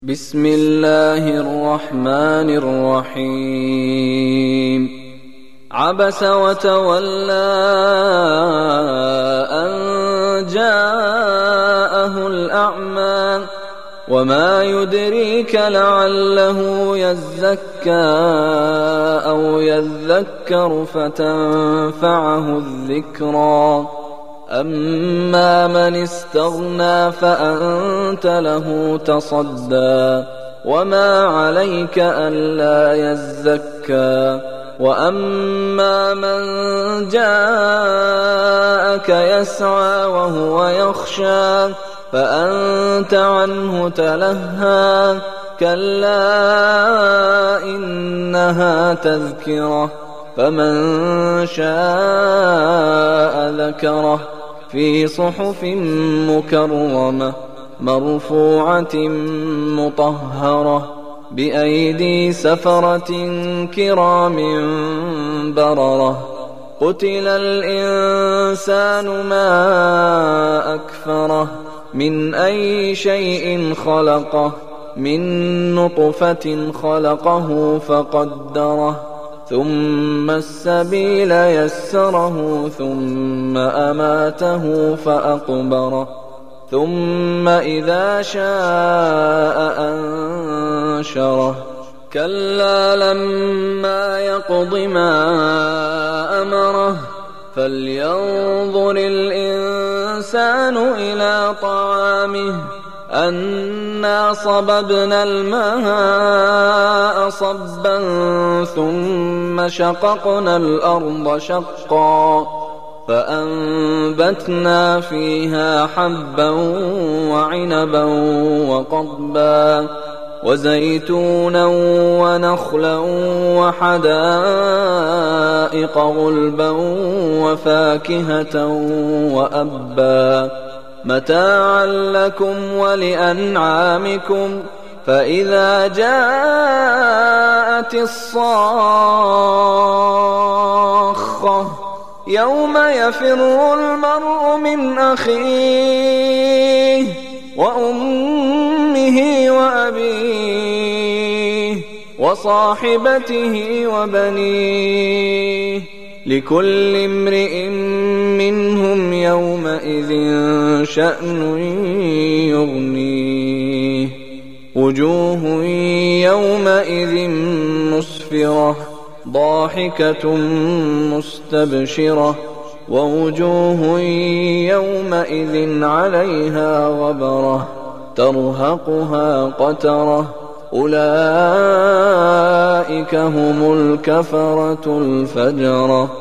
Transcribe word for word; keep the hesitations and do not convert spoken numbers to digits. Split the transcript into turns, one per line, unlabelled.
بسم الله الرحمن الرحيم عبس وتولى أن جاءه الأعمى وما يدريك لعله يزكى أو يذكر فتنفعه الذكرى أما من استغنى فأنت له تصدى وما عليك ألا يزكى وأما من جاءك يسعى وهو يخشى فأنت عنه تلهى كلا إنها تذكرة فمن شاء ذكره في صحف مكرمة مرفوعة مطهرة بأيدي سفرة كرام بررة قتل الإنسان ما أكفره من أي شيء خلقه من نطفة خلقه فقدره ثم السبيل يسره ثم أماته فأقبره ثم إذا شاء أنشره كلا لما يقض ما أمره فلينظر الإنسان إلى طعامه أنا صببنا الماء صبا ثم شققنا الأرض شقا فأنبتنا فيها حبا وعنبا وقضبا وزيتونا ونخلا وحدائق غلبا وفاكهة وأبا متاعا لكم ولأنعامكم فإذا جاءت الصاخة يوم يفر المرء من أخيه وأمه وأبيه وصاحبته وبنيه لكل امرئ منهم يومئذ شأن يغنيه وجوه يومئذ مسفرة ضاحكة مستبشرة ووجوه يومئذ عليها غبرة ترهقها قترة أولئك هم الكفرة الفجرة.